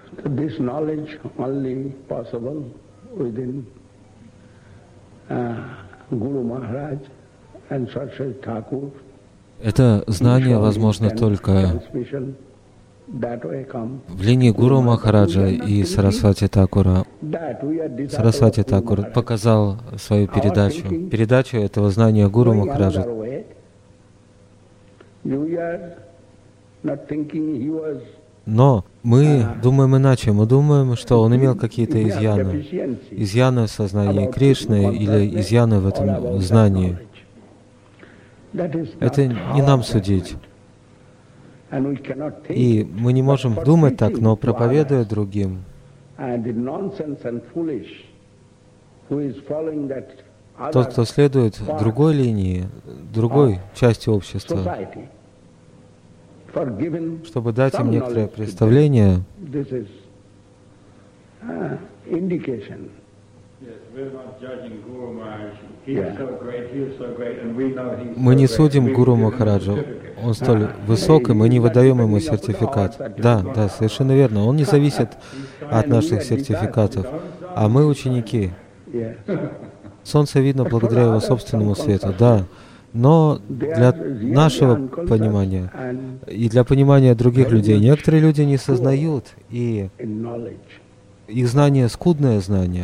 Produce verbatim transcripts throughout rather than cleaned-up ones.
This knowledge only possible within uh, Guru Maharaj and Saraswati Thakur. Это знание возможно только в линии Гуру Махараджа и Сарасвати Такура. Сарасвати Такур показал свою передачу, передачу этого знания Гуру Махараджа. Но мы думаем иначе. Мы думаем, что он имел какие-то изъяны. Изъяны в сознании Кришны или изъяны в этом знании. Это не нам судить. И мы не можем думать так, но проповедуя другим, тот, кто следует другой линии, другой части общества, чтобы дать им некоторое представление, мы не судим Гуру Махараджа. Он столь высок, и мы не выдаем ему сертификат. Да, да, совершенно верно. Он не зависит от наших сертификатов, а мы ученики. Солнце видно благодаря его собственному свету, да. Но для нашего понимания и для понимания других людей некоторые люди не сознают, и их знание — скудное знание.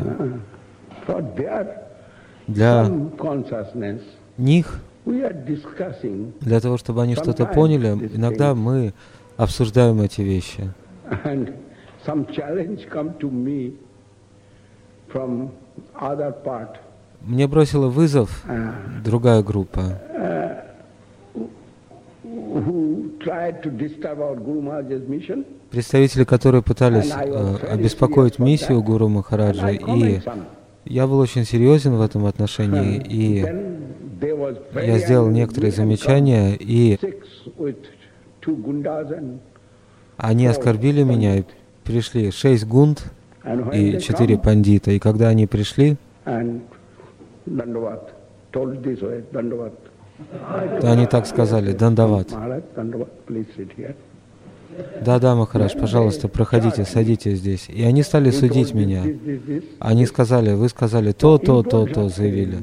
Для них, для того, чтобы они что-то поняли, иногда мы обсуждаем эти вещи. Мне бросила вызов другая группа, представители, которые пытались э, обеспокоить миссию Гуру Махараджа, и я был очень серьезен в этом отношении, и я сделал некоторые замечания, и они оскорбили меня, и пришли шесть гунд и четыре пандита, и когда они пришли, то они так сказали: «Дандават». «Да-да, Махарадж, пожалуйста, проходите, садитесь здесь». И они стали судить меня. Они сказали: «Вы сказали то, то, то, то», заявили.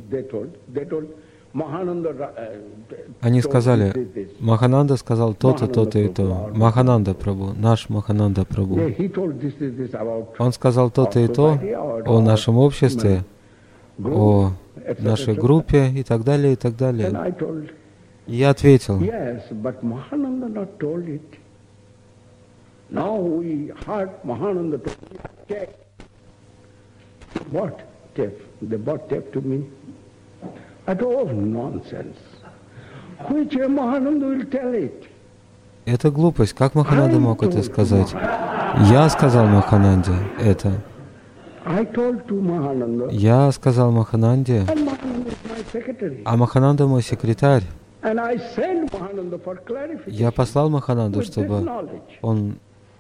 Они сказали: «Махананда сказал то-то, то-то и то». Махананда Прабху, наш Махананда Прабху. Он сказал то-то и то о нашем обществе, о нашей группе и так далее, и так далее. И я ответил: это глупость. Как Махананда мог это сказать? Я сказал Махананде это. Я сказал Махананде, а Махананда мой секретарь. Я послал Махананду, чтобы он...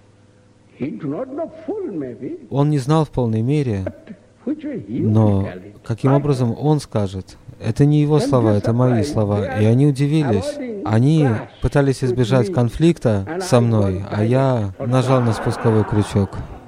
Он не знал в полной мере, но каким образом он скажет? Это не его слова, это мои слова. И они удивились. Они пытались избежать конфликта со мной, а я нажал на спусковой крючок.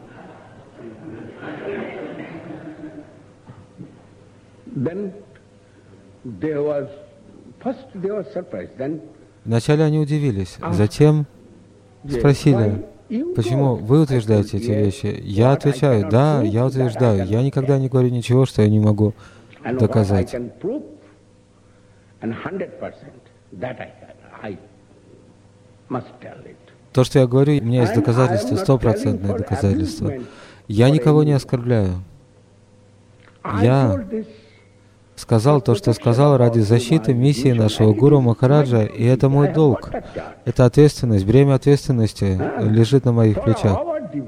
Вначале они удивились, затем спросили: почему вы утверждаете эти вещи? Я отвечаю: да, я утверждаю. Я никогда не говорю ничего, что я не могу доказать. То, что я говорю, у меня есть доказательства, стопроцентное доказательство. Я никого не оскорбляю. Я сказал то, что сказал ради защиты миссии нашего Гуру Махараджа, и это мой долг. Это ответственность, бремя ответственности лежит на моих плечах.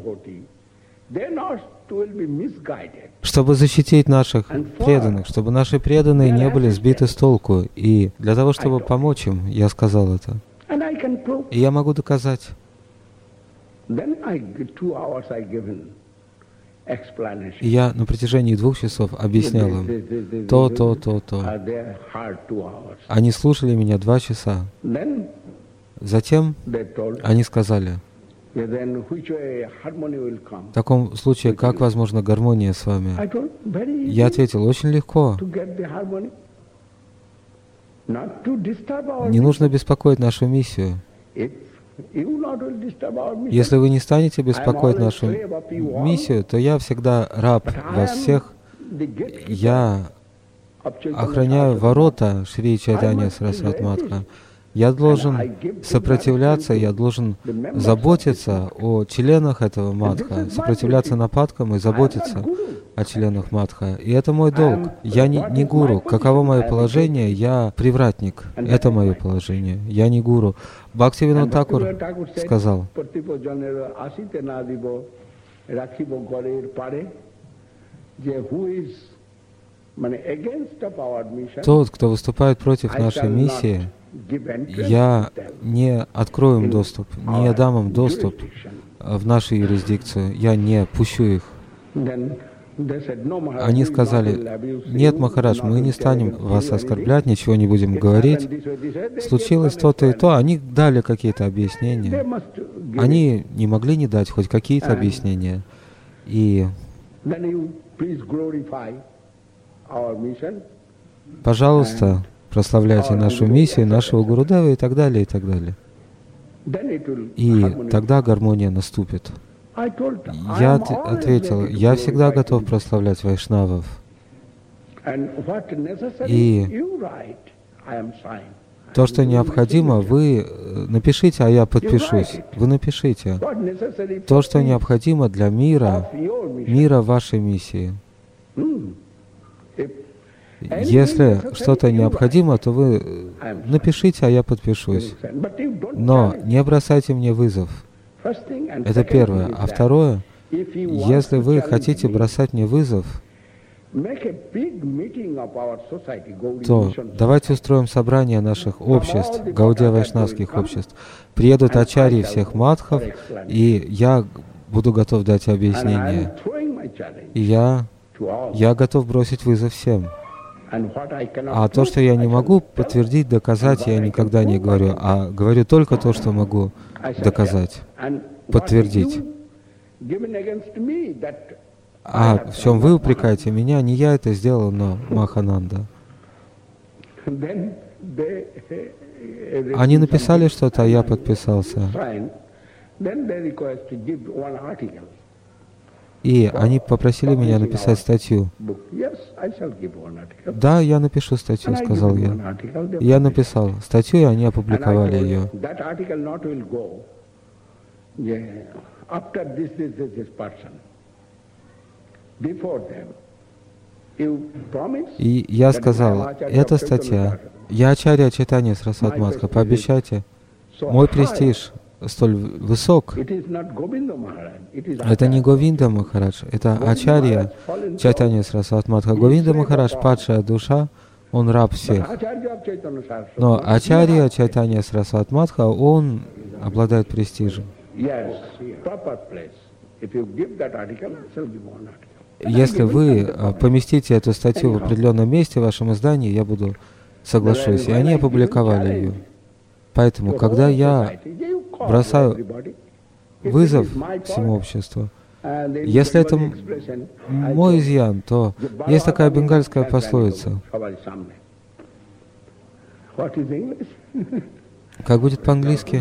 Чтобы защитить наших преданных, чтобы наши преданные не были сбиты с толку. И для того, чтобы помочь им, я сказал это. И я могу доказать. И я на протяжении двух часов объяснял им то, то, то, то. Они слушали меня два часа. Затем они сказали: В таком случае, как возможна гармония с вами? Я ответил, очень легко. Не нужно беспокоить нашу миссию. Если вы не станете беспокоить нашу миссию, то я всегда раб вас всех. Я охраняю ворота Шри Чайтанья Сарасвати Матха. Я должен сопротивляться, я должен заботиться о членах этого матха, сопротивляться нападкам и заботиться о членах матха. И это мой долг. Я не, не гуру. Каково мое положение? Я привратник. Это мое положение. Я не гуру. Бхактивинода Тхакур сказал, тот, кто выступает против нашей миссии, я не открою им доступ, не дам им доступ в нашу юрисдикцию, я не пущу их. Они сказали, нет, Махарадж, мы не станем вас оскорблять, ничего не будем говорить. Случилось то-то и то, они дали какие-то объяснения. Они не могли не дать хоть какие-то объяснения. И пожалуйста, прославляйте нашу миссию, нашего Гурудева и так далее, и так далее. И тогда гармония наступит. Я от ответил, я всегда готов прославлять вайшнавов. И то, что необходимо, вы напишите, а я подпишусь. Вы напишите. То, что необходимо для мира, мира вашей миссии. Если что-то необходимо, то вы напишите, а я подпишусь. Но не бросайте мне вызов. Это первое. А второе, если вы хотите бросать мне вызов, то давайте устроим собрание наших обществ, гаудия вайшнавских обществ. Приедут ачарьи всех матхов, и я буду готов дать объяснение. И я, я готов бросить вызов всем. А то, что я не могу подтвердить, доказать, я никогда не говорю, а говорю только то, что могу доказать, подтвердить. А в чем вы упрекаете меня, не я это сделал, но Махананда. Они написали что-то, а я подписался. И они попросили меня написать статью. Да, я напишу статью, сказал я. Я написал статью, и они опубликовали ее. И я сказал, эта статья, я ачарья Чайтанья Сарасвати Матха, пообещайте, мой престиж столь высок. Это не Говинда Махарадж, это ачарья Чайтанья Сарасвати Матха. Говинда Махарадж, падшая душа, он раб всех. Но ачарья Чайтанья Сарасвати Матха, он обладает престижем. Если вы поместите эту статью в определенном месте в вашем издании, я буду соглашусь. И они опубликовали ее. Поэтому, когда я бросаю вызов всему обществу, если это мой изъян, то есть такая бенгальская пословица. Как будет по-английски?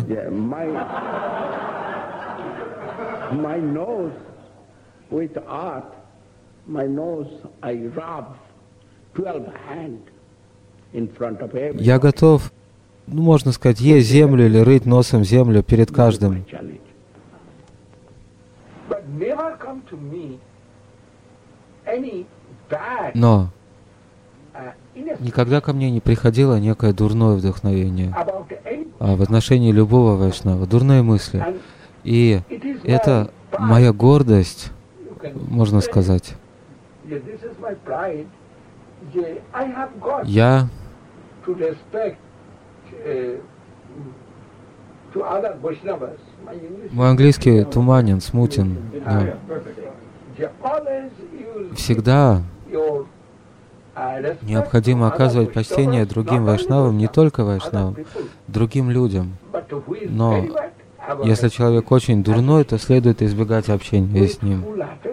Я готов, ну, можно сказать, есть землю или рыть носом землю перед каждым. Но никогда ко мне не приходило некое дурное вдохновение а в отношении любого вайшнава, дурные мысли. И это моя гордость, можно сказать. Я Мой английский туманен, смутен. Но всегда необходимо оказывать почтение другим вайшнавам, не только вайшнавам, другим людям. Но Если человек очень дурной, то следует избегать общения с ним.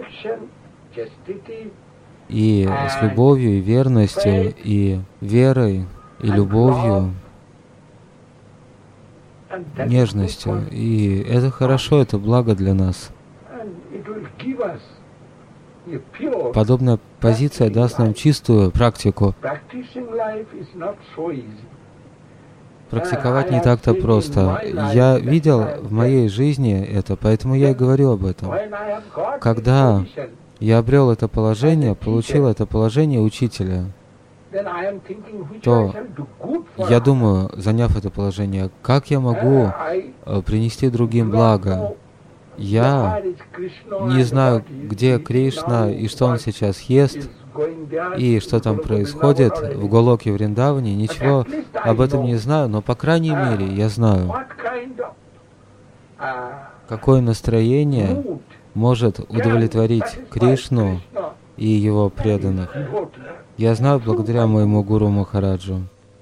И с любовью, и верностью, и верой, и любовью, нежностью. И это хорошо, это благо для нас. Подобная позиция даст нам чистую практику. Практиковать не так-то просто. Я видел в моей жизни это, поэтому я и говорю об этом. Когда я обрел это положение, получил это положение учителя, то я думаю, заняв это положение, как я могу принести другим благо? Я не знаю, где Кришна и что он сейчас ест, и что там происходит в Голоке, в Вриндаване. Ничего об этом не знаю, но, по крайней мере, я знаю, какое настроение может удовлетворить Кришну и его преданных. Я знаю благодаря моему Гуру Махараджу.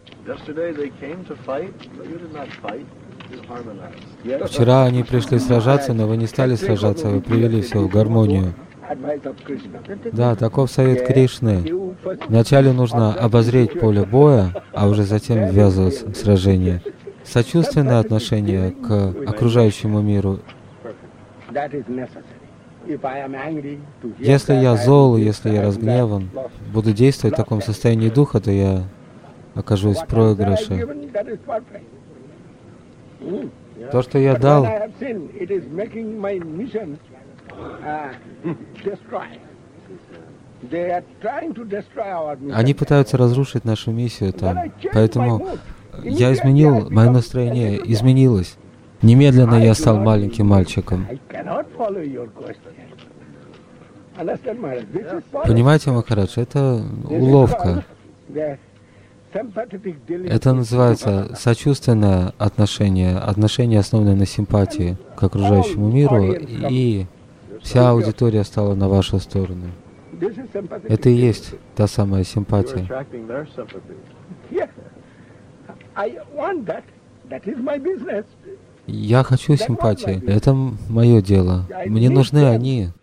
Вчера они пришли сражаться, но вы не стали сражаться, вы привели все в гармонию. Да, таков совет Кришны. Вначале нужно обозреть поле боя, а уже затем ввязываться в сражение. Сочувственное отношение к окружающему миру. Если я зол, если я разгневан, буду действовать в таком состоянии духа, то я окажусь в проигрыше. То, что я дал, они пытаются разрушить нашу миссию там. Поэтому я изменил, мое настроение изменилось. Немедленно я стал маленьким мальчиком. Понимаете, Махарадж, это уловка. Это называется сочувственное отношение, отношение, основанное на симпатии к окружающему миру, и вся аудитория стала на вашу сторону. Это и есть та самая симпатия. Я хочу симпатии. Это мое дело. Мне нужны они.